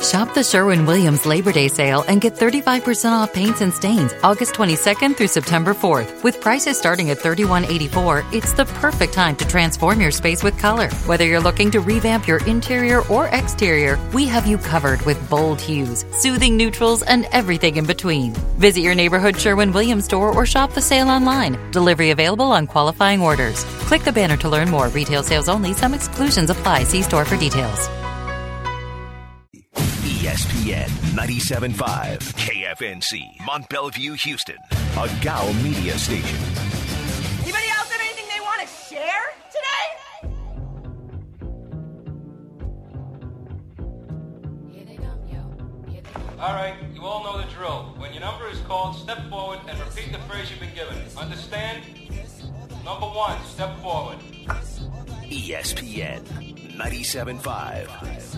Shop the Sherwin-Williams Labor Day sale and get 35% off paints and stains August 22nd through September 4th. With prices starting at $31.84, it's the perfect time to transform your space with color. Whether you're looking to revamp your interior or exterior, we have you covered with bold hues, soothing neutrals, and everything in between. Visit your neighborhood Sherwin-Williams store or shop the sale online. Delivery available on qualifying orders. Click the banner to learn more. Retail sales only. Some exclusions apply. See store for details. ESPN 97.5 KFNC, Mont Bellevue, Houston, a GOW media station. Anybody else have anything they want to share today? All right, you all know the drill. When your number is called, step forward and repeat the phrase you've been given. Understand? Number 1, step forward. ESPN 97.5.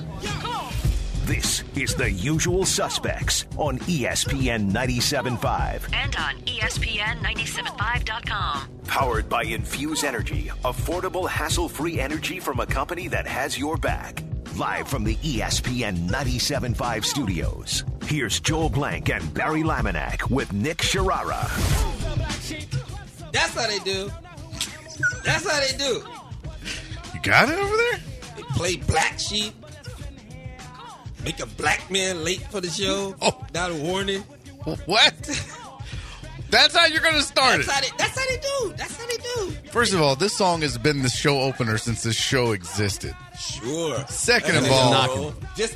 This is The Usual Suspects on ESPN 97.5. And on ESPN975.com. Powered by Infuse Energy, affordable, hassle-free energy from a company that has your back. Live from the ESPN 97.5 studios, here's Joel Blank and Barry Laminack with Nick Sharara. That's how they do. That's how they do. You got it over there? They play black sheep. Make a black man late for the show. Oh. Without a warning. What? That's how you're going to start That's how they do. That's how they do. First of all, this song has been the show opener since this show existed. Sure. Second of all,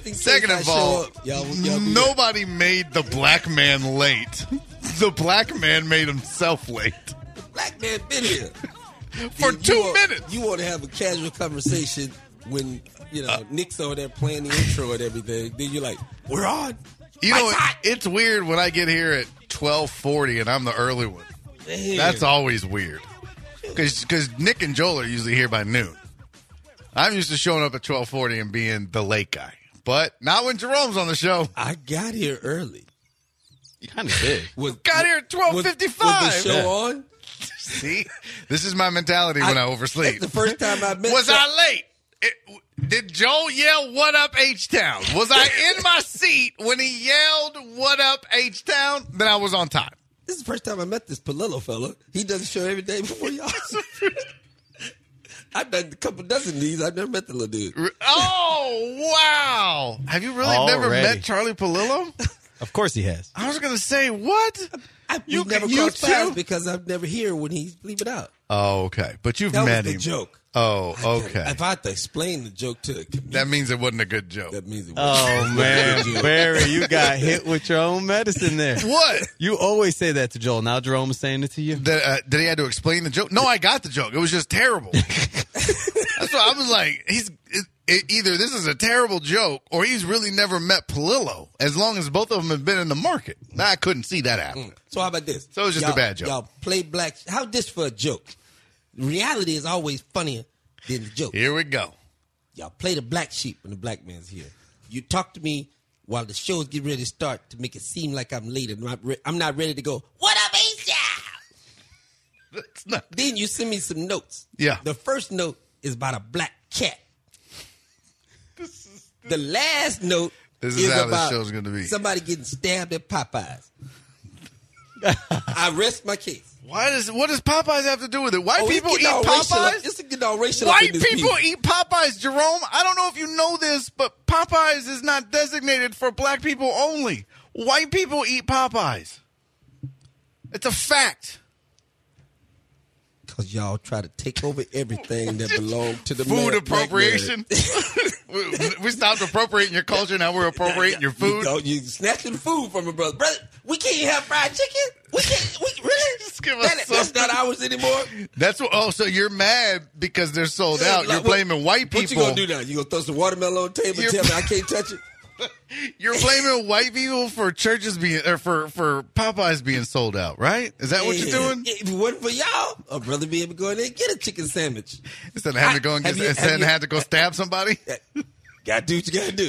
nobody made the black man late. The black man made himself late. The black man been here. For 2 minutes. You want to have a casual conversation when, Nick's over there playing the intro and everything. Then you're like, we're on. It's weird when I get here at 12:40 and I'm the early one. Man. That's always weird. Because Nick and Joel are usually here by noon. I'm used to showing up at 12:40 and being the late guy. But not when Jerome's on the show. I got here early. You kind of did. Got here at 12:55. Was the show on? See? This is my mentality when I oversleep. That's the first time I met Was I late? Did Joel yell, "What up, H-Town"? Was I in my seat when he yelled, "What up, H-Town"? Then I was on time. This is the first time I met this Palillo fella. He does a show every day before y'all. I've done a couple dozen of these. I've never met the little dude. Oh, wow. Have you really never met Charlie Palillo? Of course he has. I was going to say, what? You never crossed paths because I'm never here when he's leaving out. Oh, okay. But you've that met was him. The joke. Oh, okay. If I had to explain the joke to the community, that means it wasn't a good joke. That means it wasn't Oh, man. Barry, you got hit with your own medicine there. What? You always say that to Joel. Now Jerome is saying it to you. Did he have to explain the joke? No, I got the joke. It was just terrible. That's what I was like. Either this is a terrible joke or he's really never met Palillo, as long as both of them have been in the market. I couldn't see that happen. So how about this? So it was just a bad joke. Y'all play black. How this for a joke? Reality is always funnier than the joke. Here we go. Y'all play the black sheep when the black man's here. You talk to me while the show's getting ready to start to make it seem like I'm late and I'm not ready to go, what up, Asia? Then you send me some notes. Yeah. The first note is about a black cat. The last note is how about this show's going to be. Somebody getting stabbed at Popeyes. I rest my case. What does Popeyes have to do with it? White people eat Popeyes? It's getting all racial. White people eat Popeyes, Jerome. I don't know if you know this, but Popeyes is not designated for black people only. White people eat Popeyes. It's a fact. Because y'all try to take over everything that belonged to the food appropriation. We stopped appropriating your culture. Now we're appropriating your food. You snatching food from a brother. Brother, we can't have fried chicken. We can't. We really? Just give us that's not ours anymore. That's what. Oh, so you're mad because they're sold out. You're blaming white people. What you gonna do now? You gonna throw some watermelon on the table and tell me I can't touch it? You're blaming white people for churches being, or for Popeyes being sold out, right? Is that what you're doing? If it wasn't for y'all, I'd rather be able to go in there and get a chicken sandwich. Instead of having to go and had to go stab somebody? Gotta do what you gotta do.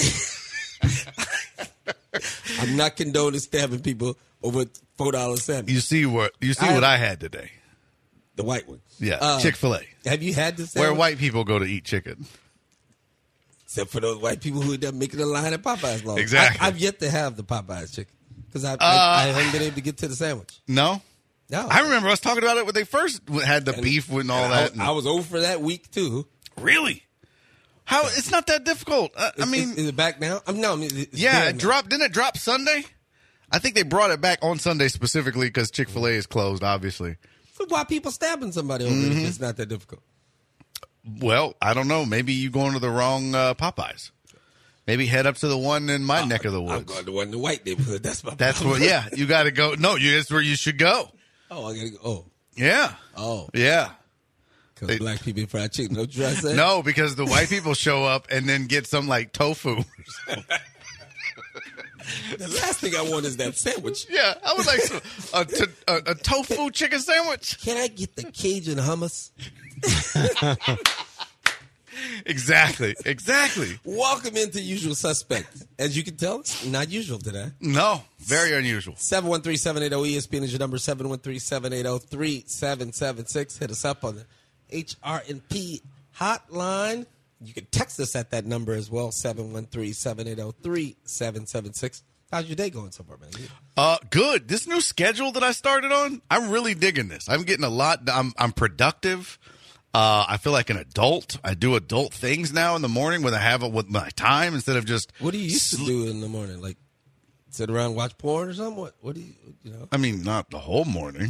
I'm not condoning stabbing people over $4 sandwich. You see what I had today? The white one. Yeah, Chick-fil-A. Have you had this? Where white people go to eat chicken. Except for those white people who are making the line at Popeyes long. Exactly. I've yet to have the Popeyes chicken because I haven't been able to get to the sandwich. No? No. I remember us talking about it when they first had the beef and all that. I was over for that week, too. Really? How? It's not that difficult. I mean, is it back now? It's yeah, there it now. dropped. Didn't it drop Sunday? I think they brought it back on Sunday specifically because Chick-fil-A is closed, obviously. So why people stabbing somebody over it if it's not that difficult? Well, I don't know. Maybe you going to the wrong Popeyes. Maybe head up to the one in my neck of the woods. I'm going to one in the white neighborhood. That's my That's problem. where. Yeah, you got to go. No, that's where you should go. Oh, I got to go. Oh. Yeah. Oh. Yeah. Because black people eat fried chicken. Don't you try to say? No, because the white people show up and then get some like tofu. The last thing I want is that sandwich. Yeah, I would like a tofu chicken sandwich. Can I get the Cajun hummus? Exactly. Welcome into Usual Suspects. As you can tell, it's not usual today. No, very unusual. 713-780-ESPN is your number, 713-780-3776. Hit us up on the HRNP hotline. You can text us at that number as well, 713-780-3776. How's your day going so far, man? Good. This new schedule that I started on, I'm really digging this. I'm getting a lot. I'm productive. I feel like an adult. I do adult things now in the morning when I have it with my time instead of just. What do you used to do in the morning? Like sit around and watch porn or something? What do you know? I mean, not the whole morning.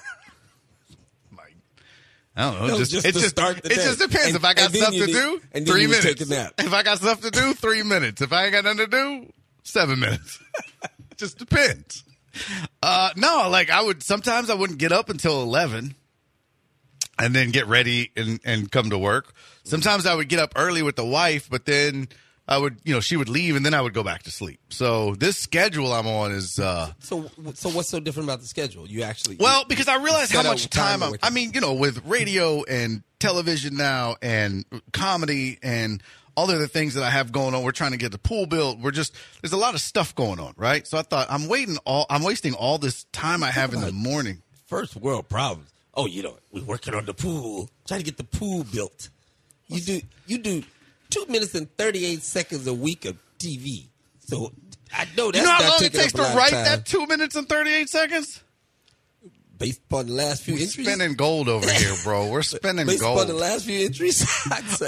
I don't know. No, just to start the day. It just depends. If I got stuff to do, 3 minutes. Take a nap. If I got stuff to do, 3 minutes. If I ain't got nothing to do, 7 minutes. Just depends. No, like sometimes I wouldn't get up until 11 and then get ready and come to work. Sometimes I would get up early with the wife, but then I would, she would leave and then I would go back to sleep. So this schedule I'm on is. So what's so different about the schedule? You actually. Well, because I realize how much time I mean, with radio and television now and comedy and all the other things that I have going on, we're trying to get the pool built. There's a lot of stuff going on, right? So I thought I'm wasting all this time I have in the morning. First world problems. Oh, we're working on the pool, trying to get the pool built. You do 2 minutes and 38 seconds a week of TV. So I know that's how not long it taking takes up a to lot write of time. that 2 minutes and 38 seconds? Based upon the last few We're entries. spinning gold over here, bro. We're spinning Based gold. upon the last few entries, I'd say.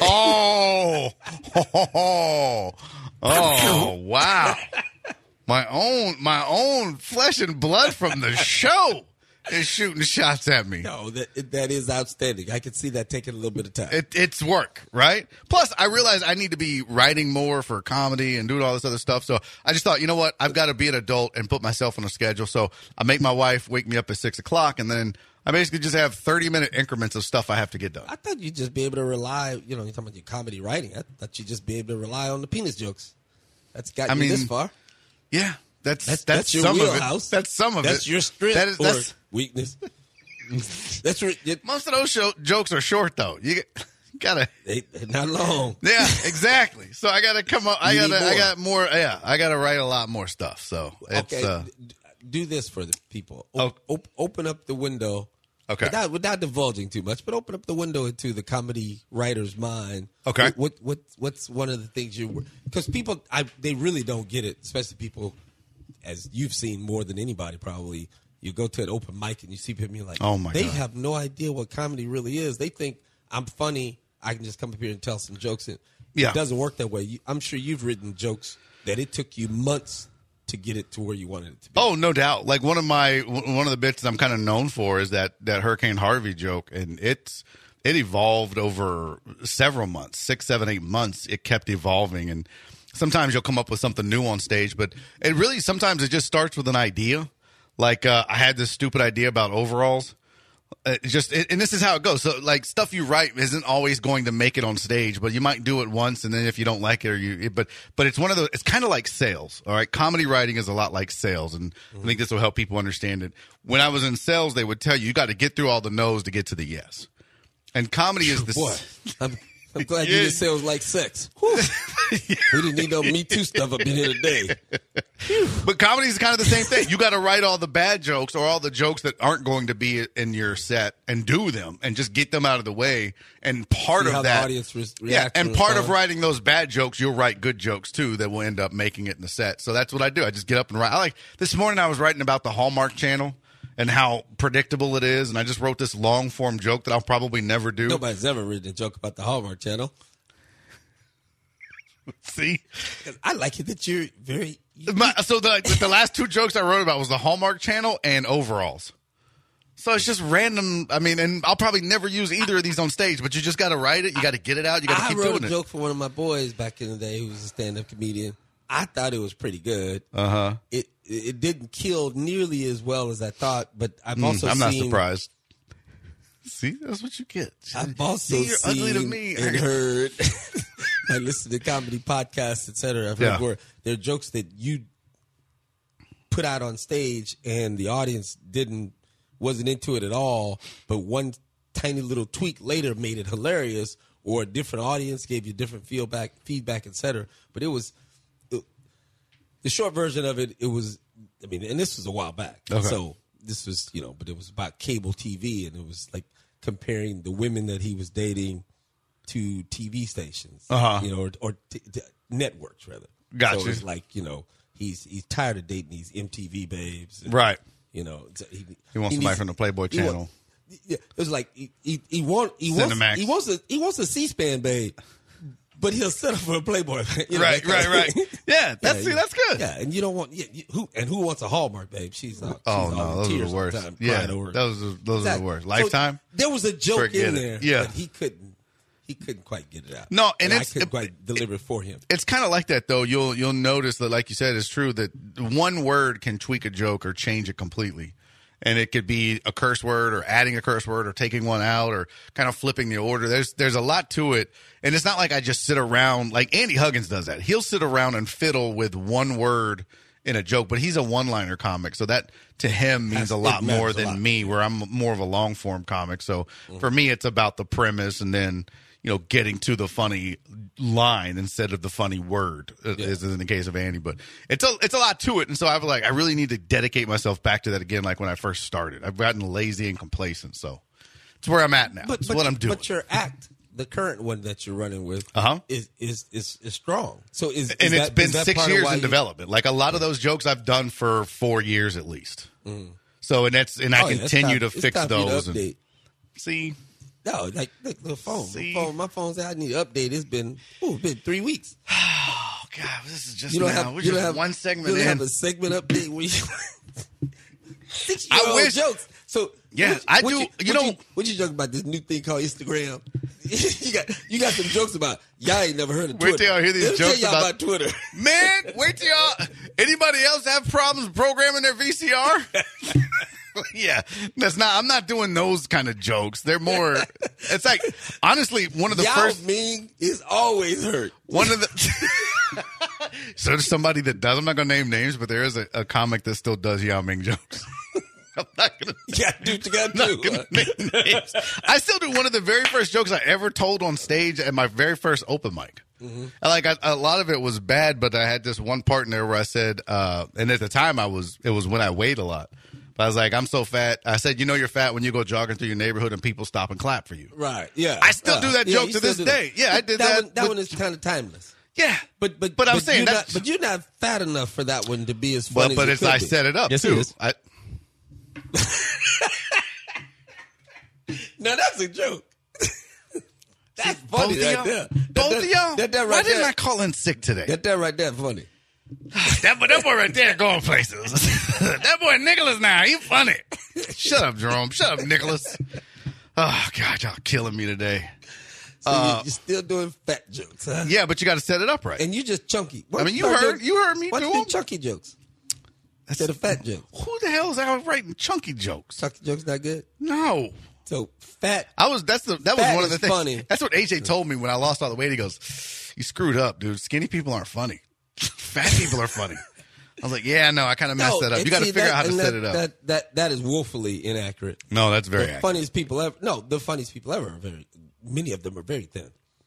Oh, wow. My own flesh and blood from the show is shooting shots at me. No, that is outstanding. I can see that taking a little bit of time. It's work, right? Plus, I realize I need to be writing more for comedy and doing all this other stuff. So I just thought, you know what? I've got to be an adult and put myself on a schedule. So I make my wife wake me up at 6 o'clock, and then I basically just have 30-minute increments of stuff I have to get done. I thought you'd just be able to rely, you're talking about your comedy writing. I thought you'd just be able to rely on the penis jokes. That's got you this far. Yeah. That's your some wheelhouse. Of it. That's some of that's it. Your strength that's or weakness. Most of those jokes are short, though. You gotta. They're not long. Yeah, exactly. So I gotta come up. I got more. Yeah, I gotta write a lot more stuff. So it's, do this for the people. Open up the window. Okay. Without divulging too much, but open up the window into the comedy writer's mind. Okay. What's one of the things because people they really don't get it, especially people as you've seen more than anybody probably. You go to an open mic and you see people, you're like, oh my they God. have no idea what comedy really is. They think I'm funny. I can just come up here and tell some jokes. It doesn't work that way. I'm sure you've written jokes that it took you months to get it to where you wanted it to be. Oh, no doubt. Like one of the bits that I'm kind of known for is that Hurricane Harvey joke, and it evolved over several months, 6, 7, 8 months. It kept evolving, and sometimes you'll come up with something new on stage, but sometimes it just starts with an idea. Like I had this stupid idea about overalls. And this is how it goes. So like stuff you write isn't always going to make it on stage, but you might do it once, and then if you don't like it, but it's one of those. It's kind of like sales. All right, comedy writing is a lot like sales, and I think this will help people understand it. When I was in sales, they would tell you got to get through all the no's to get to the yes, and comedy is this. Boy, I'm glad you didn't say it was like sex. Whew. We didn't need no Me Too stuff up in here today. But comedy is kind of the same thing. You got to write all the bad jokes or all the jokes that aren't going to be in your set and do them and just get them out of the way. And part See how of the that, audience reacts and and part of responds. writing those bad jokes, you'll write good jokes too that will end up making it in the set. So that's what I do. I just get up and write. This morning I was writing about the Hallmark Channel and how predictable it is, and I just wrote this long form joke that I'll probably never do. Nobody's ever written a joke about the Hallmark Channel. See, 'Cause I like it that you're very. so the last two jokes I wrote about was the Hallmark Channel and overalls. So it's just random. I mean, and I'll probably never use either of these on stage, but you just got to write it. You got to get it out. You got to keep I wrote doing a it. joke for one of my boys back in the day who was a stand-up comedian. I thought it was pretty good. It didn't kill nearly as well as I thought, but I've also I'm seen. not surprised. See, that's what you get. I've also See, you're seen ugly to me. and heard. I listen to comedy podcasts, etc. I've heard where there are jokes that you put out on stage and the audience wasn't into it at all, but one tiny little tweak later made it hilarious, or a different audience gave you different feedback, etc. But the short version of it, and this was a while back. Okay. So this was, but it was about cable TV, and it was like comparing the women that he was dating to TV stations, or networks rather. Gotcha. So it's like, he's tired of dating these MTV babes, and, Right. He wants somebody from the Playboy Channel. It was like he wants a C-SPAN babe, but he'll settle for a Playboy. Right. Yeah, that's good. Yeah, and you don't want who wants a Hallmark babe? She's No, all in those are tears the worst. all the time, Yeah, crying over it. those are Exactly. the worst. So Lifetime. there was a joke Forget in it. there, Yeah. but he couldn't quite get it out. No, and I couldn't quite deliver it for him. It's kind of like that, though. You'll notice that, like you said, it's true that one word can tweak a joke or change it completely. And it could be a curse word or adding a curse word or taking one out or kind of flipping the order. There's a lot to it. And it's not like I just sit around like Andy Huggins does that. He'll sit around and fiddle with one word in a joke, but he's a one-liner comic. So that to him means a lot more than me, where I'm more of a long-form comic. So for me, it's about the premise and then, getting to the funny line instead of the funny word, as in the case of Andy. But it's a lot to it. And so I was like, I really need to dedicate myself back to that again, like when I first started. I've gotten lazy and complacent. So it's where I'm at now. It's what I'm doing. But your act, the current one that you're running with, is strong. So it's been 6 years in development. Like a lot of those jokes I've done for 4 years at least. So I continue to fix those. And, see. No, like the phone. My phone's out. I need to update. It's been 3 weeks. Oh God, this is just We're just one segment you in. don't have a segment update where you 6-year-old wish. jokes. So yeah, I do. What you joking about this new thing called Instagram? you got some jokes about y'all ain't never heard of Twitter. Wait till y'all hear these jokes tell y'all about Twitter. Man, wait till y'all. Anybody else have problems programming their VCR? Yeah, I'm not doing those kind of jokes. They're more. It's like honestly, one of the Yao first. Ming is always hurt. One of the. So there's somebody that does. I'm not gonna name names, but there is a comic that still does Yao Ming jokes. I'm not gonna. Yeah, do what you gotta do. Name names. I still do one of the very first jokes I ever told on stage at my very first open mic. A lot of it was bad, but I had this one part in there where I said, and at the time it was when I weighed a lot. But I was like, I'm so fat. I said, you're fat when you go jogging through your neighborhood and people stop and clap for you. Right. Yeah. I still do that joke to this day. Yeah, I did that. That one is kind of timeless. Yeah, but I'm saying that. But you're not fat enough for that one to be as funny. But as I be. set it up Yes, too. it is. Now that's a joke. That's funny right there. Both of y'all. That right Why didn't there. I call in sick today? That right there funny. That boy right there going places. That boy Nicholas now, he funny. Shut up, Jerome. Shut up, Nicholas. Oh, God, y'all killing me today. So you're still doing fat jokes, huh? Yeah, but you got to set it up right. And you just chunky. I mean, you heard me Why do you them. do chunky jokes instead of fat jokes? Who the hell is out writing chunky jokes? Chunky jokes not good. No. So fat. That was Fat one of the is things. funny. That's what AJ told me when I lost all the weight. He goes, "You screwed up, dude. Skinny people aren't funny. Fat people are funny." I was like, "Yeah, no, I kind of messed that up. and You got to see, figure out how to and set it up." That is woefully inaccurate. No, that's very The accurate. funniest people ever. No, the funniest people ever are many of them are very thin.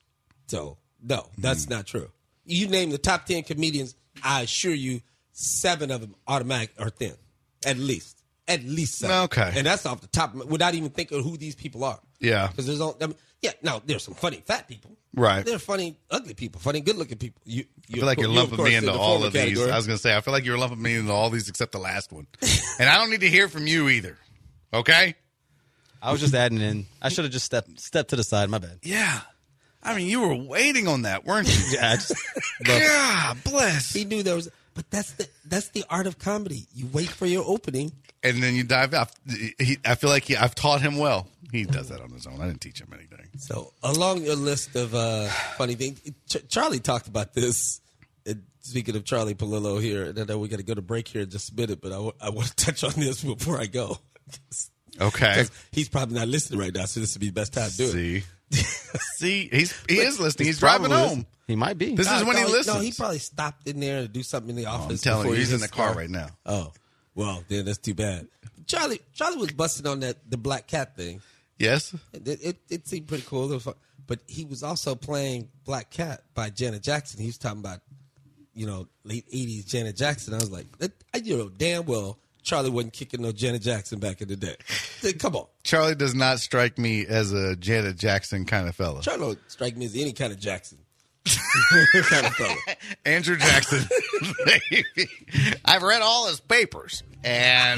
So, no, that's not true. You name the top 10 comedians, I assure you 7 of them automatic are thin. At least 7. Okay. And that's off the top, without even thinking of who these people are. Yeah. Because now there's some funny fat people. Right. There are funny ugly people, funny good-looking people. I feel like you're lumping me into all of these. Category. I was going to say, I feel like you're lumping me into all these except the last one. And I don't need to hear from you either. Okay? I was just adding in. I should have just stepped to the side. My bad. Yeah. I mean, you were waiting on that, weren't you? Yeah, God bless. He knew there was, but that's the art of comedy. You wait for your opening. And then you dive off. I feel like I've taught him well. He does that on his own. I didn't teach him anything. So along your list of funny things, Charlie talked about this. Speaking of Charlie Palillo here, and I know we got to go to break here in just a minute, but I want to touch on this before I go. Okay. He's probably not listening right now, so this would be the best time to do it. See, he is listening. He's driving home. He might be. This is when he listens. No, he probably stopped in there to do something in the office. I'm telling you, before he's in the car right now. Oh, well, then that's too bad. Charlie was busting on the Black Cat thing. Yes. It seemed pretty cool. It was fun. But he was also playing Black Cat by Janet Jackson. He was talking about, late 80s Janet Jackson. I was like, damn well Charlie wasn't kicking no Janet Jackson back in the day. Come on. Charlie does not strike me as a Janet Jackson kind of fella. Charlie don't strike me as any kind of Jackson. kind of fella. Andrew Jackson. I've read all his papers, and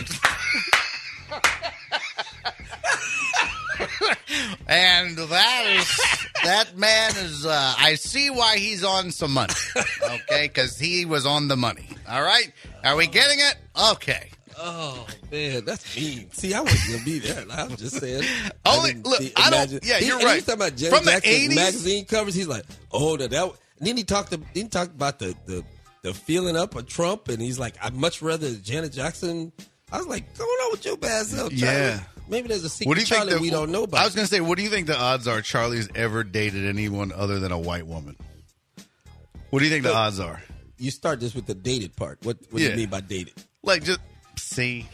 and that man is. I see why he's on some money. Okay, because he was on the money. All right, are we getting it? Okay. Oh man, that's mean. See, I wasn't gonna be there. I was just saying. I don't. Yeah, you're right. He's talking about Janet From the Jackson 80s magazine covers. He's like, oh, that. And then he talked about the feeling up of Trump, and he's like, I'd much rather Janet Jackson. I was like, what's going on with your bad self, Charlie? Yeah. Maybe there's a secret Charlie we don't know about. I was gonna say, what do you think the odds are Charlie's ever dated anyone other than a white woman? What do you think the odds are? You start this with the dated part. What do you mean by dated? Like, just see.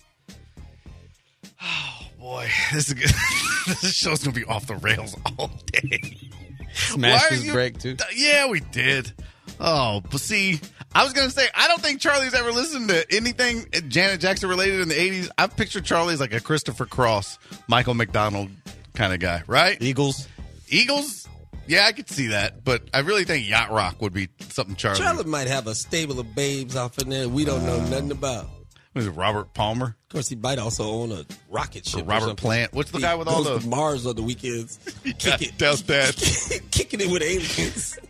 Oh boy, this is good. This show's gonna be off the rails all day. Smashed his break too. Yeah, we did. Oh, but see, I was gonna say I don't think Charlie's ever listened to anything Janet Jackson related in the '80s. I've pictured Charlie as like a Christopher Cross, Michael McDonald kind of guy, right? Eagles. Yeah, I could see that, but I really think Yacht Rock would be something Charlie. Charlie might have a stable of babes off in there we don't know nothing about. What is it, Robert Palmer? Of course, he might also own a rocket ship. Or Robert Plant. What's the guy with all the Mars on the weekends? Does that? Kicking it with aliens.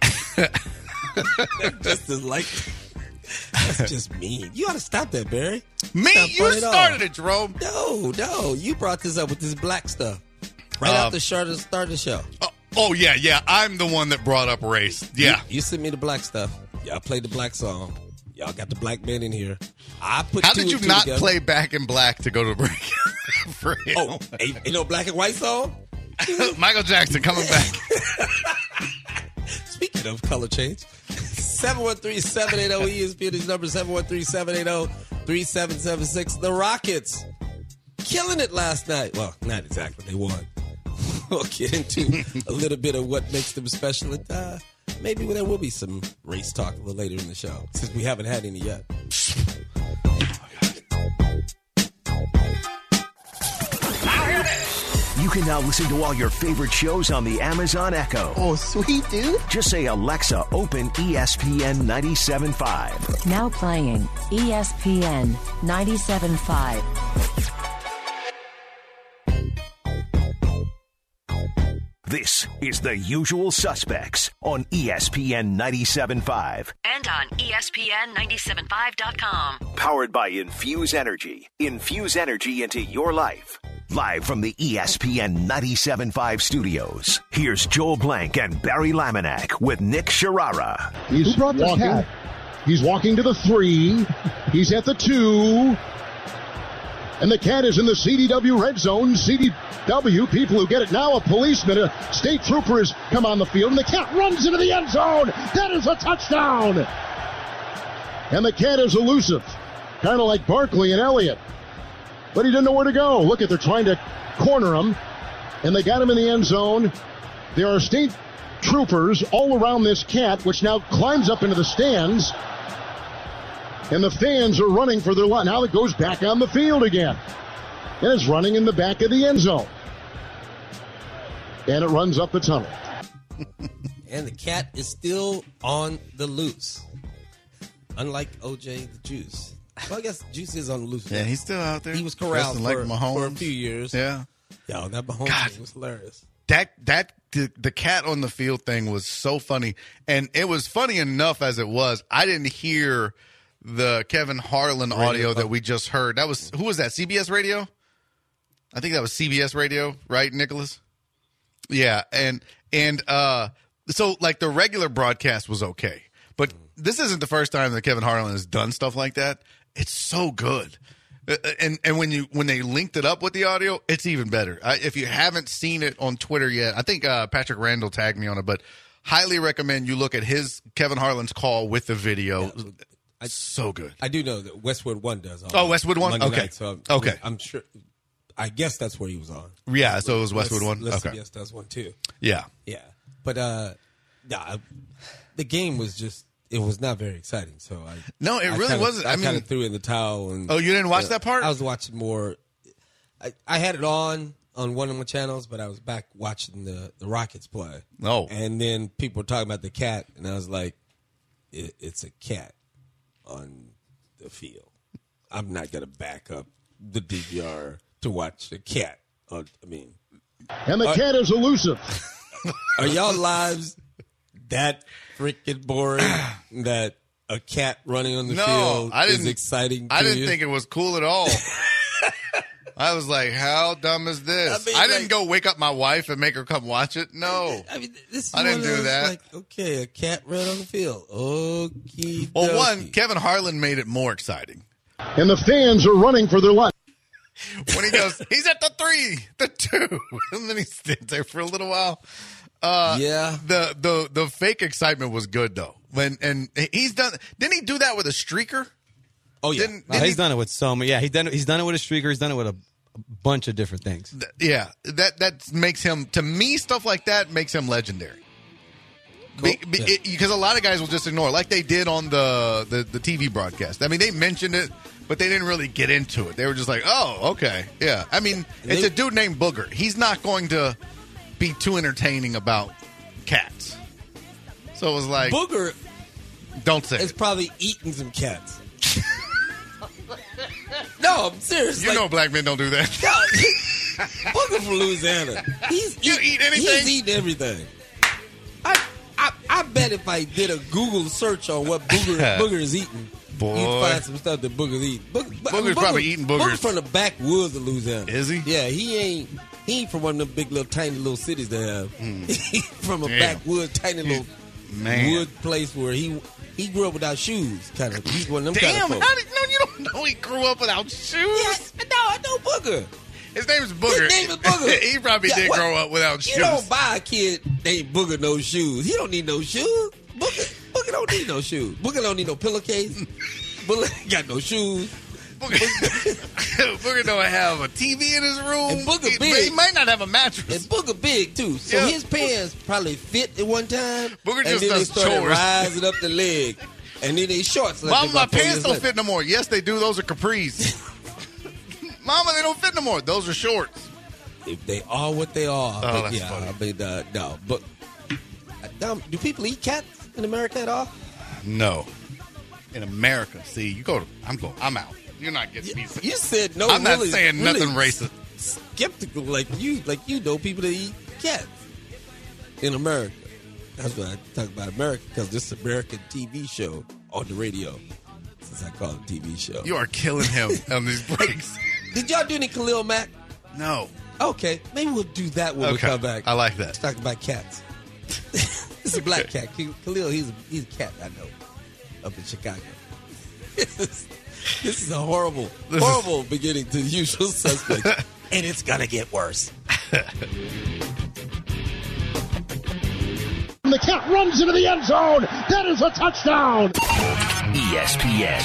Just as like. That's just mean. You ought to stop that, Barry. Me? You started it, Jerome. No. You brought this up with this black stuff. Right after the start of the show. Oh, yeah. I'm the one that brought up race. Yeah. You sent me the black stuff. Y'all played the black song. Y'all got the black man in here. How did you not play Back in Black to go to break? For him? Oh, ain't no black and white song? Michael Jackson coming back. Speaking of color change, 713-780-ESPN is number 713-780-3776. The Rockets killing it last night. Well, not exactly. They won. We'll get into a little bit of what makes them special. And, maybe there will be some race talk a little later in the show, since we haven't had any yet. You can now listen to all your favorite shows on the Amazon Echo. Oh, sweet, dude. Just say, Alexa, open ESPN 97.5. Now playing ESPN 97.5. This is The Usual Suspects on ESPN 97.5. And on ESPN975.com. Powered by Infuse Energy. Infuse energy into your life. Live from the ESPN 97.5 studios, here's Joel Blank and Barry Laminack with Nick Sharara. He's walking. He's walking to the 3. He's at the 2. And the Cat is in the CDW red zone. CDW, people who get it now, a policeman, a state trooper has come on the field, and the Cat runs into the end zone. That is a touchdown. And the Cat is elusive, kind of like Barkley and Elliott. But he didn't know where to go. Look at, they're trying to corner him, and they got him in the end zone. There are state troopers all around this cat, which now climbs up into the stands. And the fans are running for their life. Now it goes back on the field again. And it's running in the back of the end zone. And it runs up the tunnel. And the cat is still on the loose. Unlike OJ the Juice. Well, I guess Juice is on the loose. Yeah, he's still out there. He was corralled like for a few years. Yeah. Yo, that Mahomes thing was hilarious. The cat on the field thing was so funny. And it was funny enough as it was. I didn't hear the Kevin Harlan audio that we just heard. That was, who was that? CBS Radio? I think that was CBS Radio, right, Nicholas? Yeah. And so like the regular broadcast was okay. But this isn't the first time that Kevin Harlan has done stuff like that. It's so good. And when they linked it up with the audio, it's even better. If you haven't seen it on Twitter yet, I think Patrick Randall tagged me on it, but highly recommend you look at Kevin Harlan's call with the video. It's so good. I do know that Westwood One does. Westwood One? Monday Okay. Night, so Okay. I'm sure. I guess that's where he was on. Yeah, so it was Westwood One? Okay. Yes, does one too. Yeah. Yeah. But the game was just, it was not very exciting. So it really wasn't. I kind of threw in the towel. And, you didn't watch that part? I was watching more. I had it on one of my channels, but I was back watching the Rockets play. Oh. And then people were talking about the cat, and I was like, it's a cat on the field. I'm not going to back up the DVR to watch the cat. And the cat is elusive. Are y'all lives that freaking boring that a cat running on the field is exciting to I didn't you? think it was cool at all. I was like, how dumb is this? I didn't go wake up my wife and make her come watch it. No. I didn't do that. Like, okay, a cat ran on the field. Okay. Well, one, Kevin Harlan made it more exciting. And the fans are running for their life. When he goes, he's at the 3, the 2, and then he stands there for a little while. The fake excitement was good though. And he's done. Didn't he do that with a streaker? Oh yeah, he's done it with so many. Yeah, he's done it with a streaker. He's done it with a bunch of different things. That makes him, to me, stuff like that makes him legendary. Cool. Because a lot of guys will just ignore it, like they did on the TV broadcast. I mean, they mentioned it, but they didn't really get into it. They were just like, oh, okay, yeah. I mean, it's a dude named Booger. He's not going to be too entertaining about cats. So it was like, Booger, don't say it's probably eating some cats. No, I'm serious. You know black men don't do that. Booger from Louisiana. Eat anything? He's eating everything. I bet if I did a Google search on what Booger is eating, you'd find some stuff that Booger's eating. Booger's probably eating boogers. Booger's from the backwoods of Louisiana. Is he? Yeah, he ain't from one of them big little tiny little cities they have. He's from a backwoods tiny little wood place where he grew up without shoes. Kind of. He's one of them kind of folks. You don't know he grew up without shoes? Yes, no, I know Booger. His name is Booger. His name is Booger. He probably did grow up without shoes. You don't buy a kid named Booger no shoes. He don't need no shoes. Booger don't need no shoes. Booger don't need no pillowcase. Booger ain't got no shoes. Booger don't have a TV in his room. And Booger big. He might not have a mattress. And Booger big, too. So his pants probably fit at one time. Booger and just then does they started chores. rising up the leg. And then they shorts. Mama, my pants don't fit no more. Yes, they do. Those are capris. Mama, they don't fit no more. Those are shorts. If they are what they are. Oh, but that's funny. I mean, no. But do people eat cats in America at all? No. In America, see, I'm out. You're not getting me. You said no. I'm not saying nothing racist. Skeptical, like you know people that eat cats in America. That's what I talk about America, because this is American TV show on the radio. Since I call it TV show. You are killing him on these breaks. Did y'all do any Khalil Mack? No. Okay, maybe we'll do that when we come back. I like that. Let's talk about cats. This is a black cat. Khalil, he's a cat I know up in Chicago. This is a horrible beginning to The Usual Suspects, and it's gonna get worse. The cat runs into the end zone. That is a touchdown. ESPN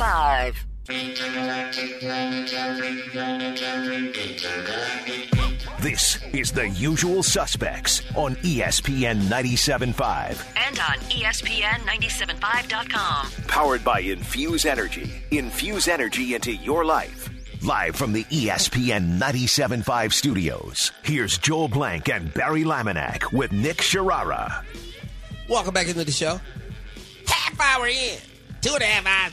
97.5. This is The Usual Suspects on ESPN 97.5. And on ESPN975.com. Powered by Infuse Energy. Infuse energy into your life. Live from the ESPN 97.5 studios, here's Joel Blank and Barry Laminack with Nick Sharara. Welcome back into the show. Half hour in. 2.5 hours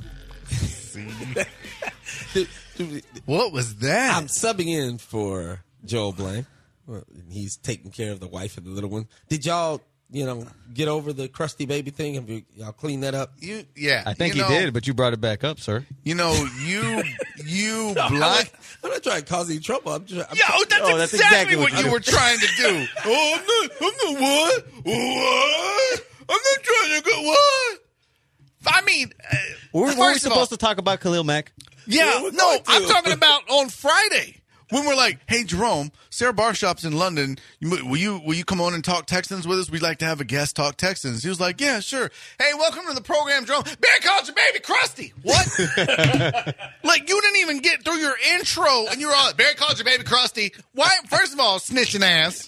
to go. What was that? I'm subbing in for Joel Blank. Well, he's taking care of the wife and the little one. Did y'all, get over the crusty baby thing? Have y'all cleaned that up? I think he did, but you brought it back up, sir. You blind. I'm not trying to cause any trouble. That's exactly what you were trying to do. I'm not what? I'm not trying to go what? I mean, were we supposed to talk about Khalil Mack? Yeah, no, I'm talking about on Friday when we're like, "Hey, Jerome, Sarah Barshop's in London. Will you come on and talk Texans with us? We'd like to have a guest talk Texans." He was like, "Yeah, sure. Hey, welcome to the program, Jerome. Barry called your baby Krusty. What? Like you didn't even get through your intro, and you were all like, Barry called your baby Krusty. Why? First of all, snitching ass.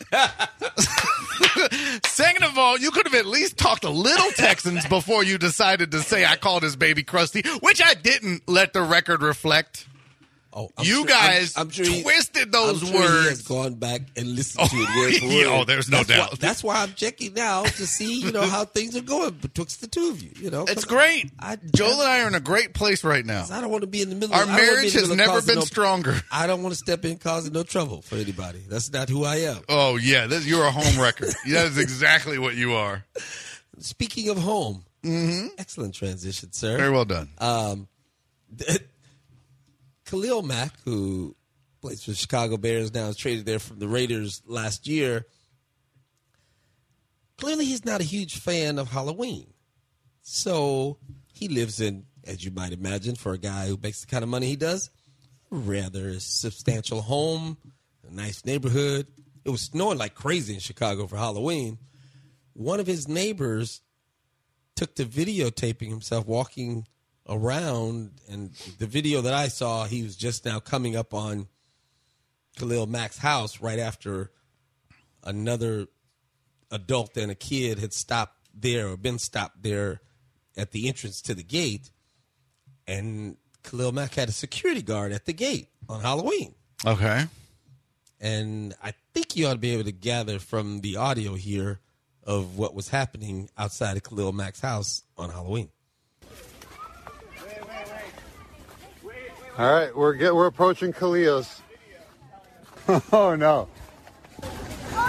Second of all, you could have at least talked a little Texans before you decided to say I called his baby Krusty, which I didn't. Let the record reflect." Oh, I'm sure twisted those words. He has gone back and listened to it word for word. Oh, there's no doubt. That's why I'm checking now to see, how things are going betwixt the two of you. It's great. Joel and I are in a great place right now. I don't want to be in the middle. Our marriage has never been stronger. I don't want to step in causing no trouble for anybody. That's not who I am. Oh yeah, you're a home wrecker. That is exactly what you are. Speaking of home, excellent transition, sir. Very well done. Khalil Mack, who plays for the Chicago Bears now, is traded there from the Raiders last year. Clearly, he's not a huge fan of Halloween. So he lives in, as you might imagine, for a guy who makes the kind of money he does, a rather substantial home, a nice neighborhood. It was snowing like crazy in Chicago for Halloween. One of his neighbors took to videotaping himself walking around, and the video that I saw, he was just now coming up on Khalil Mack's house right after another adult and a kid had stopped there or been stopped there at the entrance to the gate, and Khalil Mack had a security guard at the gate on Halloween. Okay. And I think you ought to be able to gather from the audio here of what was happening outside of Khalil Mack's house on Halloween. All right, we're approaching Khalil's. Oh no! Some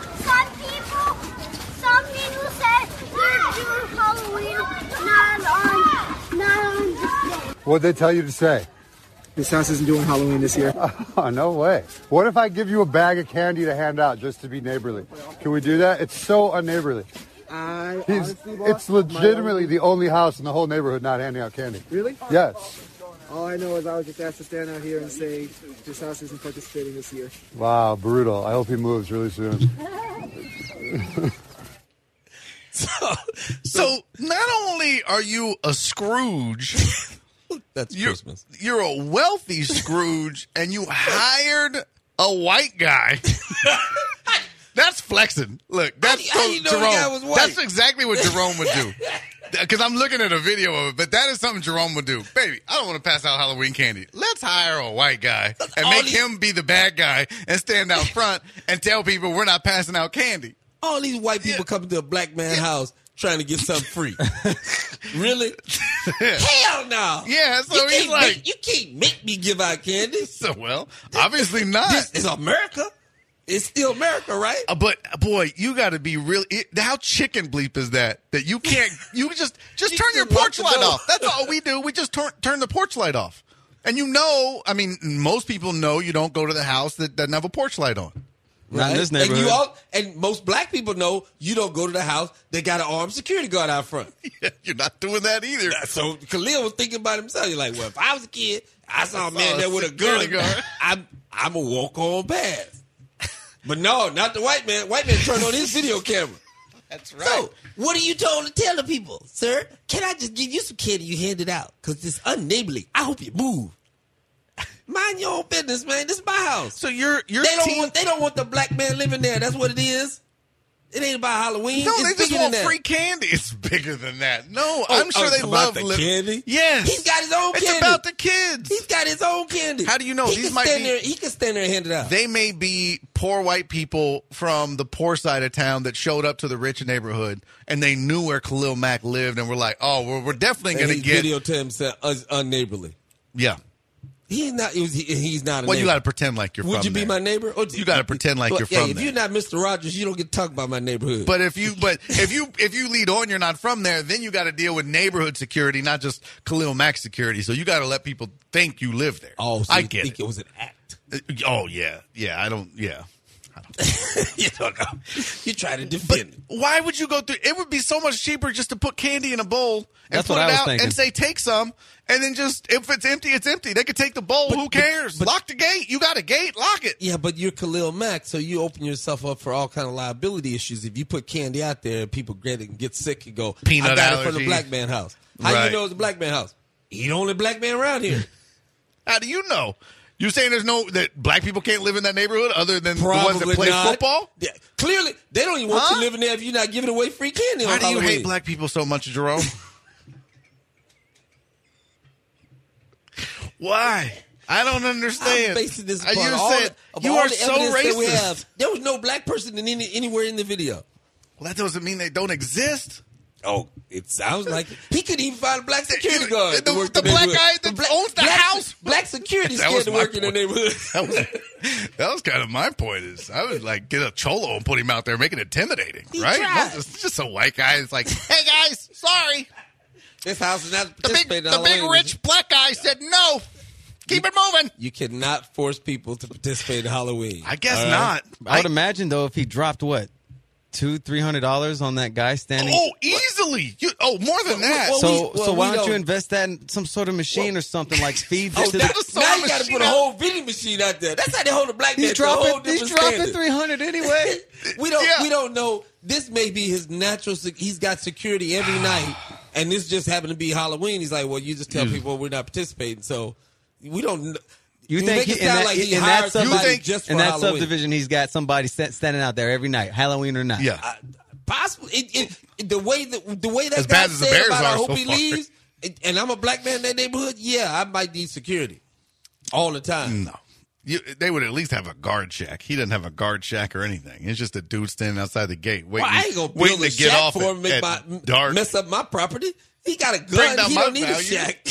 people said they're doing Halloween, not on this day. What'd they tell you to say? This house isn't doing Halloween this year. Oh, no way. What if I give you a bag of candy to hand out just to be neighborly? Can we do that? It's so unneighborly. It's legitimately the only house in the whole neighborhood not handing out candy. Really? Yes. All I know is I was just asked to stand out here and say this house isn't participating this year. Wow, brutal. I hope he moves really soon. So not only are you a Scrooge, that's Christmas. You're a wealthy Scrooge, and you hired a white guy. That's flexing. Look, that's Jerome. The guy was white? That's exactly what Jerome would do. Because I'm looking at a video of it, but that is something Jerome would do. Baby, I don't want to pass out Halloween candy. Let's hire a white guy and make him be the bad guy and stand out front and tell people we're not passing out candy. All these white people coming to a black man's house trying to get something free. Really? Hell no. Yeah, so he's like... You can't make me give out candy. So, well, obviously not. This is America. It's still America, right? But boy, you got to be really. How chicken bleep is that? That you can't. You just turn your porch light off. That's all we do. We just turn the porch light off. And I mean, most people know you don't go to the house that doesn't have a porch light on. Not in this neighborhood. And most black people know you don't go to the house that got an armed security guard out front. Yeah, you're not doing that either. So Khalil was thinking about himself. He's like, well, if I was a kid, I saw a man there with a gun. I'm going to walk on past. But no, not the white man. White man turned on his video camera. That's right. So, what are you told to tell the people? Sir, can I just give you some candy you handed out? Because it's unneighborly. I hope you move. Mind your own business, man. This is my house. So you're they don't want the black man living there. That's what it is. It ain't about Halloween. No, it's they just bigger want than that. free candy. It's bigger than that. No, I'm sure they about love the living. candy. Yes, he's got his own candy. It's about the kids. He's got his own candy. How do you know? He can stand there and hand it out. They may be poor white people from the poor side of town that showed up to the rich neighborhood, and they knew where Khalil Mack lived, and were like, "Oh, we're definitely going to get." Video to himself unneighborly. Yeah. He's not a neighbor. Well, you got to pretend like you're from there. Would you be my neighbor? Or you got to pretend like you're from if there. you're not Mr. Rogers, you don't get to talk about my neighborhood. But if you lead on, you're not from there, then you got to deal with neighborhood security, not just Khalil Mack security. So you got to let people think you live there. Oh, so I you get think it. It was an act. Oh yeah. I don't. You don't know. You try to defend it. Why would you go through? It would be so much cheaper just to put candy in a bowl and That's put what it I was out thinking. and say take some, and then just if it's empty, it's empty. They could take the bowl. Who cares? Lock the gate. You got a gate. Lock it. Yeah, but you're Khalil Mack, so you open yourself up for all kind of liability issues. If you put candy out there, people get it and get sick and go, Peanut I got it allergy. from the black man house. How Right. you know it's the black man house? He the only black man around here. How do you know? You saying that black people can't live in that neighborhood other than Probably the ones that play not. football? Yeah, clearly, they don't even want you living there if you're not giving away free candy. Why on do you Halloween. hate black people so much, Jerome? Why? I don't understand. I'm basing this You upon all said of you all are the so evidence that we racist. have. There was no black person anywhere in the video. Well, that doesn't mean they don't exist. Oh, it sounds like it. He couldn't even find a black security guard. The to work black neighborhood. guy that owns the house. Black security That scared was to my work in the point. neighborhood. That was kind of my point. Is I would like get a cholo and put him out there, make it intimidating, He right? tried. Not just a white guy. It's like, hey guys, sorry, This house is not the participating in big Halloween. rich black guy said no. Keep it moving. You cannot force people to participate in Halloween. I guess All right? not. I would imagine though if he dropped what $200-$300 on that guy standing. Oh, easily. More than that. So why don't you invest that in some sort of machine or something like feeds it to the. Now you got to put a whole vending machine out there. That's how they hold a black man He's to a whole dropping different standard. $300 anyway. We don't know. This may be his natural. He's got security every night, and this just happened to be Halloween. He's like, well, you just tell people we're not participating, so we don't. You make think it sound like he in hired that somebody just for in that Halloween. subdivision he's got somebody standing out there every night, Halloween or not? Yeah. Possibly. The way that As guy bad as the said Bears about I are hope so he far. leaves, and I'm a black man in that neighborhood, yeah, I might need security all the time. No. They would at least have a guard shack. He doesn't have a guard shack or anything. It's just a dude standing outside the gate waiting, Well, I ain't gonna waiting build a to get shack off for him, at dark. mess up my property. He got a Bring gun. down He my don't need a value. shack.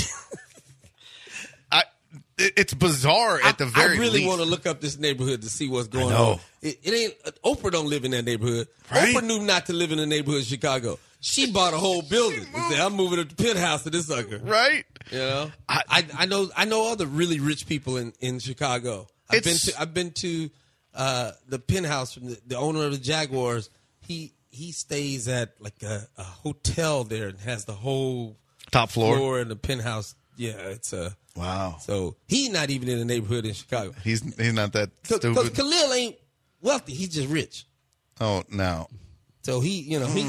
It's bizarre at the very I really least. want to look up this neighborhood to see what's going know. on. It ain't Oprah don't live in that neighborhood. Right? Oprah knew not to live in the neighborhood in Chicago. She bought a whole building and said, "I'm moving to the penthouse to this sucker." Right? You know, I know other really rich people in Chicago. I've been to the penthouse from the owner of the Jaguars. He stays at like a hotel there and has the whole top floor and the penthouse. Yeah, it's a wow. So he's not even in the neighborhood in Chicago. He's not that Because stupid. Khalil ain't wealthy. He's just rich. Oh no. So he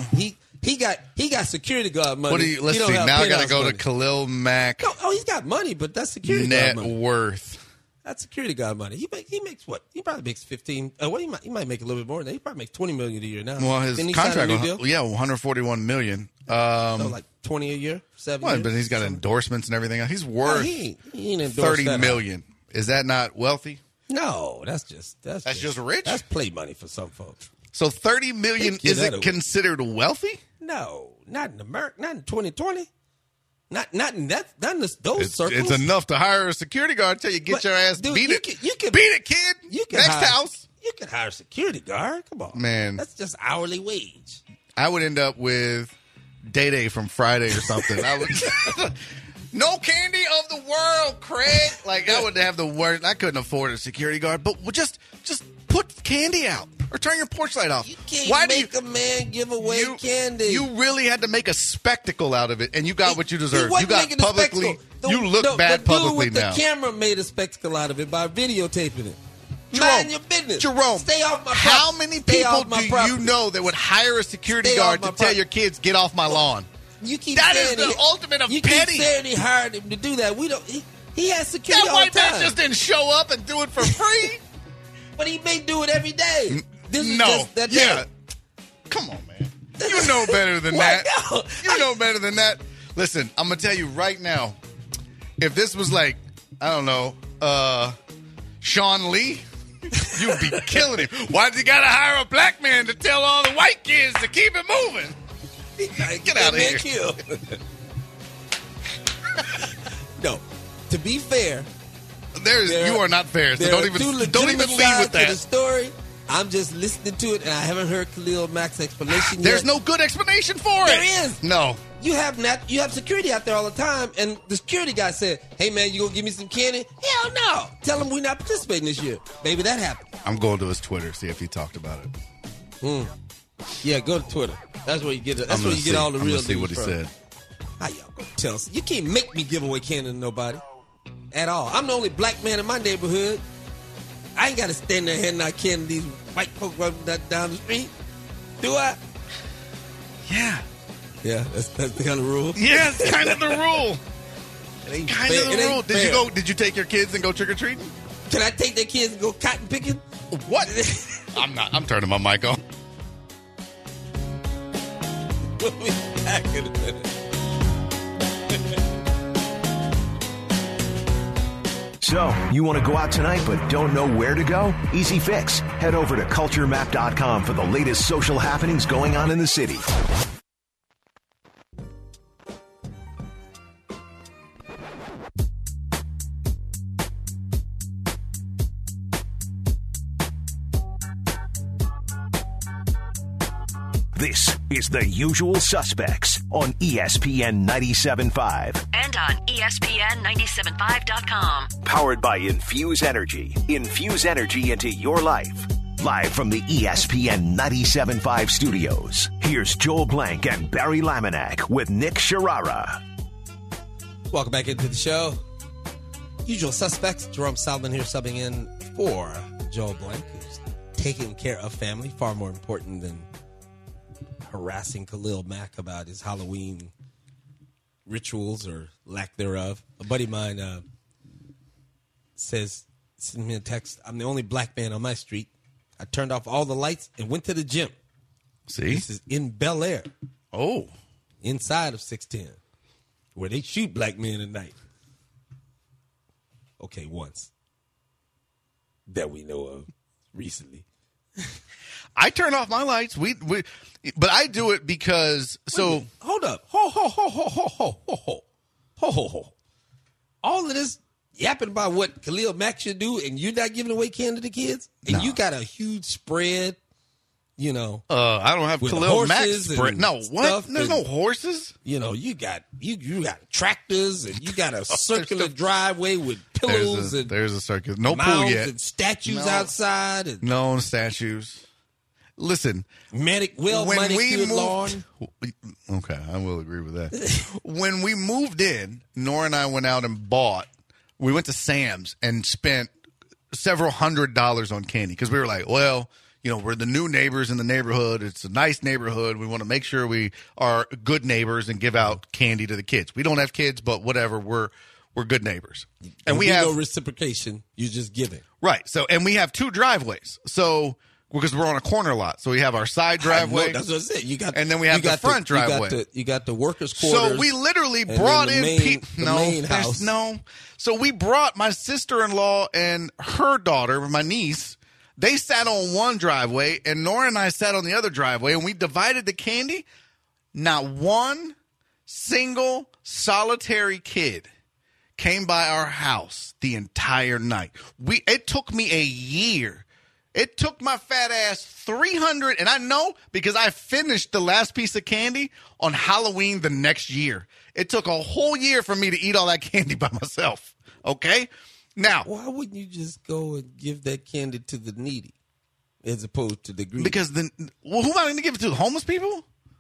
got security guard money. What do you? Let's He don't see. have Now I got to penthouse go money. to Khalil Mack. Oh, he's got money, but that's security Net guard money. worth. That's security guard money. He makes what? He probably makes 15. He might make a little bit more than that. He probably makes $20 million a year now. Well, his Didn't he sign a contract, new deal? $141 million. So like 20 a year, 7 Well, years. but he's got endorsements and everything else. He's worth he ain't endorsed $30 that million. Is that not wealthy? No, that's just rich. That's play money for some folks. So $30 million They give that isn't away. considered wealthy? No, not in America. Not in 2020. Not in that. Not in those circles. It's enough to hire a security guard. Tell you get your ass Dude, beat you it. can beat it, kid. Next hire, house. You can hire a security guard. Come on, Man. That's just hourly wage. I would end up with Day from Friday or something. I would. No candy of the world, Craig. Like I would have the worst. I couldn't afford a security guard, but just put candy out or turn your porch light off. You can't Why make a man give away candy. You really had to make a spectacle out of it, and you got what you He deserve. wasn't You got making a publicly. spectacle. You look bad the dude publicly with now. The camera made a spectacle out of it by videotaping it. Jerome, Mind your business. Jerome, Stay off my property. how many Stay people off my do property. you know that would hire a security Stay guard off my to tell property. your kids, get off my lawn? You keep That saying is the ultimate of you petty. keep saying he hired him to do that. We don't. He has security That all the white man time. just didn't show up and do it for free. But he may do it every day. This is No. just that Yeah. day. Come on, man. You know better than Why, that. no. You know better than that. Listen, I'm going to tell you right now, if this was like, I don't know, Sean Lee, you'd be killing him. Why'd you got to hire a black man to tell all the white kids to keep it moving? Get out of here. Killed. No. To be fair, You are not fair. So don't even lead with to the that. story. I'm just listening to it, and I haven't heard Khalil Mack's explanation yet. There's no good explanation for it. There is. No. You have security out there all the time, and the security guy said, "Hey man, you gonna give me some candy?" Hell no. Tell him we're not participating this year. Maybe that happened. I'm going to his Twitter, see if he talked about it. Yeah, go to Twitter. That's where you get it. That's where you get all the real see news what he from. said. How y'all gonna tell us? You can't make me give away candy to nobody at all. I'm the only black man in my neighborhood. I ain't got to stand there handing out candy to these white folks running down the street. Do I? Yeah. Yeah, that's the kind of rule. Yeah, it's kind of the rule. It ain't Kind fair. of It the ain't rule. fair. Did you take your kids and go trick or treating? Can I take their kids and go cotton picking? What? I'm not. I'm turning my mic on. We'll be back in a minute. So, you want to go out tonight but don't know where to go? Easy fix. Head over to culturemap.com for the latest social happenings going on in the city. This is The Usual Suspects on ESPN 97.5. And on ESPN975.com. Powered by Infuse Energy. Infuse energy into your life. Live from the ESPN 97.5 studios, here's Joel Blank and Barry Laminack with Nick Sharara. Welcome back into the show. Usual Suspects. Jerome Salman here subbing in for Joel Blank, who's taking care of family, far more important than harassing Khalil Mack about his Halloween rituals or lack thereof. A buddy of mine sent me a text. I'm the only black man on my street. I turned off all the lights and went to the gym. See? This is in Bel Air. Oh. Inside of 610, where they shoot black men at night. Okay, once. That we know of recently. I turn off my lights. But I do it because Hold up. Ho. All of this yapping about what Khalil Mack should do, and you're not giving away candy to kids? And you got a huge spread, I don't have with Khalil Mack horses spread. and No, what? stuff There's and- no horses. You got tractors, and you got a circular driveway with pillows and There's a circus. No pool mounds yet. and statues No. outside and No statues. Listen, manicured lawn. Okay, I will agree with that. When we moved in, Nora and I went out and we went to Sam's and spent several $100s on candy because we were like, well, we're the new neighbors in the neighborhood. It's a nice neighborhood. We want to make sure we are good neighbors and give out candy to the kids. We don't have kids, but whatever, we're good neighbors. And we have no reciprocation. You're just giving. Right. So, and we have two driveways. So, because we're on a corner lot, so we have our side driveway. That's what I said. And then we have the front driveway. You got the workers' quarters. So we literally and brought then in the people. main house. No. So we brought my sister-in-law and her daughter, my niece. They sat on one driveway, and Nora and I sat on the other driveway, and we divided the candy. Not one single solitary kid came by our house the entire night. It took me a year. It took my fat ass 300, and I know because I finished the last piece of candy on Halloween the next year. It took a whole year for me to eat all that candy by myself. Okay? Now, why wouldn't you just go and give that candy to the needy as opposed to the greedy? Because who am I going to give it to? The homeless people?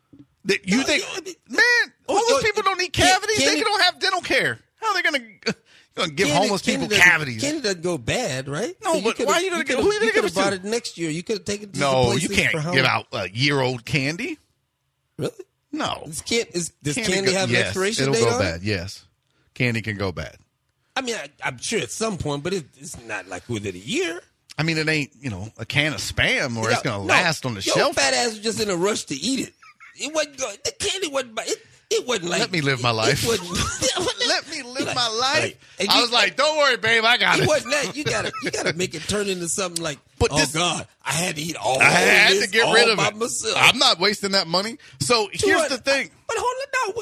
Homeless people don't need cavities. They don't have dental care. How are they going to give homeless people cavities? Candy doesn't go bad, right? No, so but why are you going to give? Who are you going to give it brought to? it next year. You could have taken it to No, some you places can't for give out year-old candy. Really? No. Does candy have an expiration it'll date go on bad. Yes, candy can go bad. I mean, I'm sure at some point, but it's not like within a year. I mean, it ain't, a can of Spam where it's going to last on the your shelf. Fat ass was just in a rush to eat it. It wasn't good. The candy wasn't. It wasn't like. Let me live my life. It wasn't, Let me live my life. Like, I was like, don't worry, babe, I got it. It wasn't that. You gotta make it turn into something like, God, I had to eat all. I had this to get rid of by it. myself. I'm not wasting that money. So here's the thing. But hold on,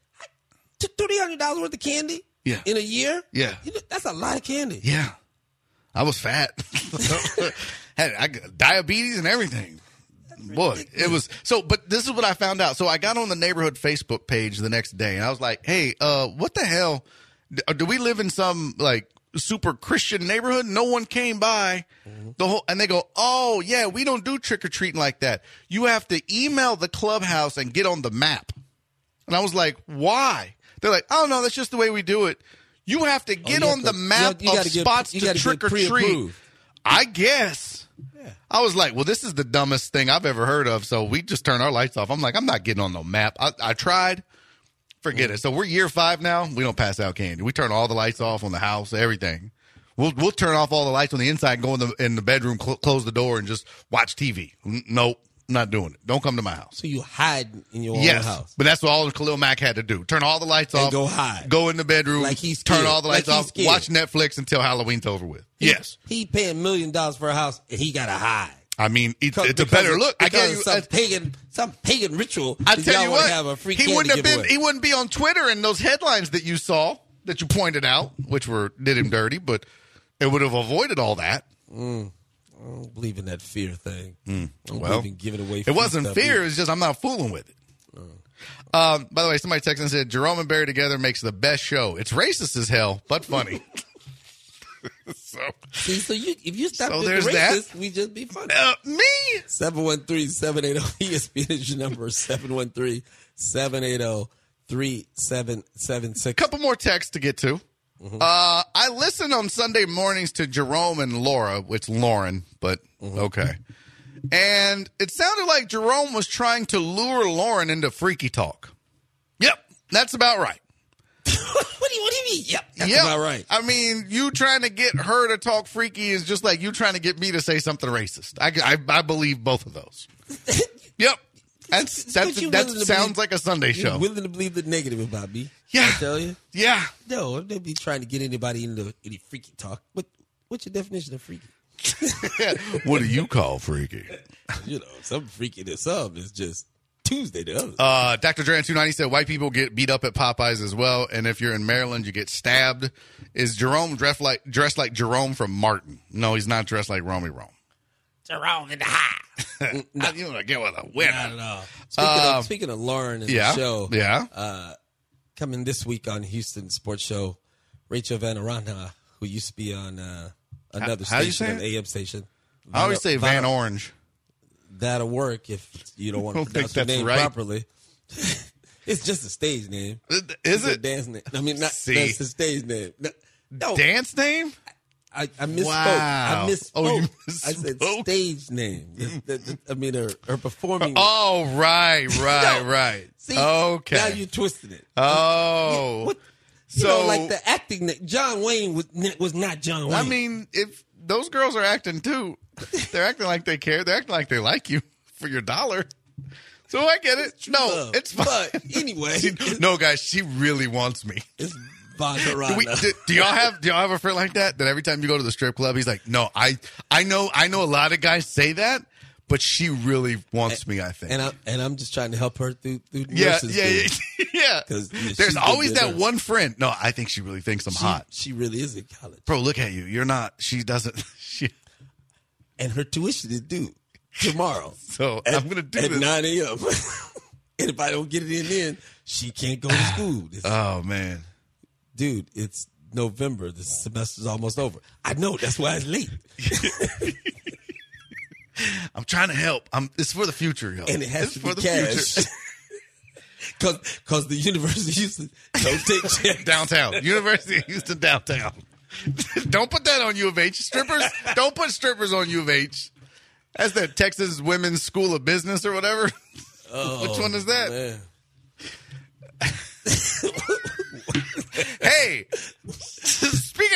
no, $300 worth of candy. Yeah. In a year. Yeah. That's a lot of candy. Yeah. I was fat. I got diabetes and everything. Boy, it was so. But this is what I found out. So I got on the neighborhood Facebook page the next day, and I was like, "Hey, what the hell? Do we live in some like super Christian neighborhood? No one came by the whole." And they go, "Oh yeah, we don't do trick or treating like that. You have to email the clubhouse and get on the map." And I was like, "Why?" They're like, "Oh no, that's just the way we do it. You have to get on the map of spots to trick or treat." I guess. Yeah. I was like, well, this is the dumbest thing I've ever heard of. So we just turn our lights off. I'm like, I'm not getting on no map. I tried. Forget it. So we're year 5 now. We don't pass out candy. We turn all the lights off on the house, everything. We'll turn off all the lights on the inside and go in the bedroom, close the door, and just watch TV. Nope. Not doing it. Don't come to my house. So you hide in your own house. But that's what all Khalil Mack had to do. Turn all the lights off. Go hide. Go in the bedroom. Like he's scared. Turn all the lights off. Scared. Watch Netflix until Halloween's over with. Yes. He paying $1 million for a house, and he got to hide. I mean, it's a better look. I guess some pagan ritual. I tell you what, have a free he wouldn't be on Twitter and those headlines that you saw that you pointed out, which did him dirty, but it would have avoided all that. I don't believe in that fear thing. I don't Well, believe in giving away. It wasn't fear. It was just I'm not fooling with it. By the way, somebody texted and said Jerome and Barry together makes the best show. It's racist as hell, but funny. So if you stop being there's racist, that. we just be funny. Me? 713-780-ESPN is your number. 713-780-3776. Couple more texts to get to. I listen on Sunday mornings to Jerome and Laura, which Lauren, but okay. And it sounded like Jerome was trying to lure Lauren into freaky talk. Yep, that's about right. What do you mean? Yep, that's about right. I mean, you trying to get her to talk freaky is just like you trying to get me to say something racist. I believe both of those. Yep. That sounds like a Sunday show. You're willing to believe the negative about me. Yeah. I tell you. Yeah. No, I'm not be trying to get anybody into any freaky talk. What's your definition of freaky? What do you call freaky? Some freaky to some is just Tuesday to others. Dr. Dran 290 said white people get beat up at Popeyes as well, and if you're in Maryland, you get stabbed. Is Jerome dressed like Jerome from Martin? No, he's not dressed like Romy Rome. Jerome in the high. You want to get with a winner. Not at all. Speaking of Lauren and the show, coming this week on Houston Sports Show, Rachel Van Arana, who used to be on another station, an AM station. I always say Van Orange. That'll work if you don't want to pronounce your name properly. It's just a stage name. Is it? A dance name. I mean, that's a stage name. No. Dance name? I misspoke. Wow. I misspoke. Oh, you I said stage name. I mean, her performing. Oh, right. See, okay. Now you twisted it. Oh. Like the acting. John Wayne was not John Wayne. I mean, if those girls are acting too, they're acting like they care. They're acting like they like you for your dollar. So I get it. No, it's fine. But anyway. No, guys, she really wants me. It's Bondarana. Do y'all have a friend like that every time you go to the strip club, he's like, no, I know a lot of guys say that, but she really wants me, I think. And I'm just trying to help her through yeah. Because there's always that one friend. No, I think she really thinks I'm hot. She really is in college. Bro, look at you. You're not. She doesn't. And her tuition is due tomorrow. So I'm going to do at this. 9 a.m. And if I don't get it in then, she can't go to school. Oh, man. Dude, it's November. The semester's almost over. I know. That's why it's late. I'm trying to help. It's for the future, yo. And it has to be cash. Because the University of Houston don't take checks. Downtown. University of Houston downtown. Don't put that on U of H. Strippers, don't put strippers on U of H. That's that Texas Women's School of Business or whatever. Oh, which one is that? Man. Hey,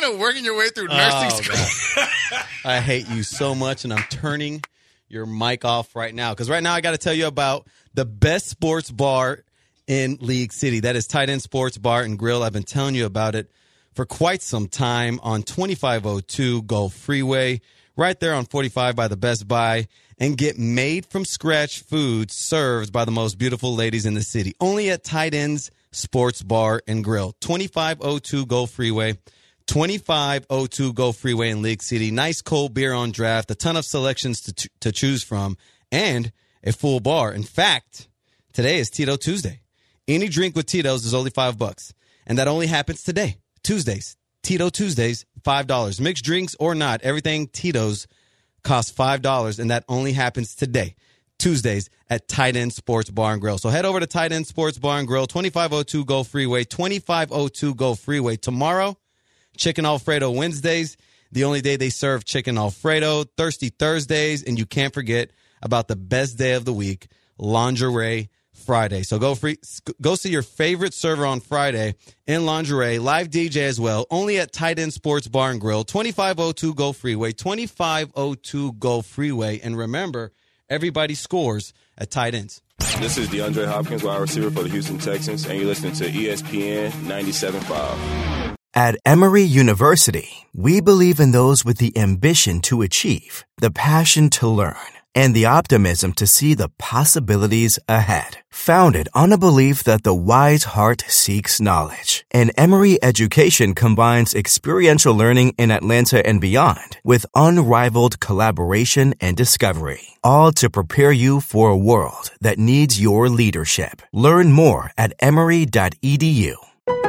of working your way through nursing school. I hate you so much, and I'm turning your mic off right now. Because right now I got to tell you about the best sports bar in League City. That is Tight End Sports Bar and Grill. I've been telling you about it for quite some time on 2502 Gulf Freeway, right there on 45 by the Best Buy, and get made-from-scratch food served by the most beautiful ladies in the city. Only at Tight Ends Sports Bar and Grill, 2502 Gulf Freeway, 2502 Gulf Freeway in League City. Nice cold beer on draft, a ton of selections to choose from, and a full bar. In fact, today is Tito Tuesday. Any drink with Tito's is only $5, and that only happens today, Tuesdays. Tito Tuesdays, $5. Mixed drinks or not, everything Tito's costs $5, and that only happens today, Tuesdays, at Tight End Sports Bar and Grill. So head over to Tight End Sports Bar and Grill, 2502 Gulf Freeway, 2502 Gulf Freeway. Tomorrow, Chicken Alfredo Wednesdays, the only day they serve chicken Alfredo, Thirsty Thursdays, and you can't forget about the best day of the week, Lingerie Friday. So go see your favorite server on Friday in lingerie, live DJ as well, only at Tight End Sports Bar and Grill, 2502 Gulf Freeway, 2502 Gulf Freeway. And remember, everybody scores at Tight Ends. This is DeAndre Hopkins, wide receiver for the Houston Texans, and you're listening to ESPN 97.5. At Emory University, we believe in those with the ambition to achieve, the passion to learn, and the optimism to see the possibilities ahead. Founded on a belief that the wise heart seeks knowledge, and Emory education combines experiential learning in Atlanta and beyond with unrivaled collaboration and discovery, all to prepare you for a world that needs your leadership. Learn more at emory.edu.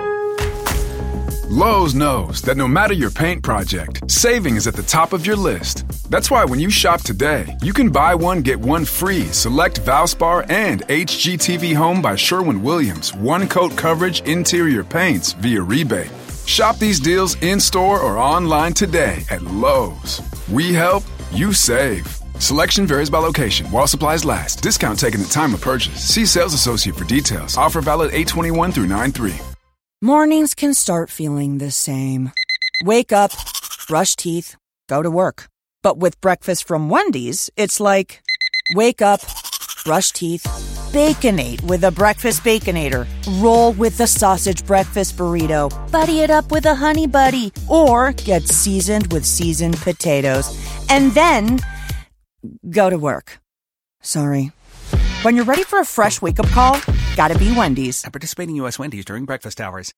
Lowe's knows that no matter your paint project, saving is at the top of your list. That's why when you shop today, you can buy one, get one free. Select Valspar and HGTV Home by Sherwin-Williams. One coat coverage interior paints via rebate. Shop these deals in-store or online today at Lowe's. We help, you save. Selection varies by location. While supplies last. Discount taken at time of purchase. See sales associate for details. Offer valid 8/21 through 9/3. Mornings can start feeling the same. Wake up, brush teeth, go to work. But with breakfast from Wendy's, it's like, wake up, brush teeth, Baconate with a breakfast Baconator. Roll with the sausage breakfast burrito. Buddy it up with a Honey Buddy. Or get seasoned with seasoned potatoes. And then go to work. Sorry. When you're ready for a fresh wake-up call, gotta be Wendy's. At participating U.S. Wendy's during breakfast hours.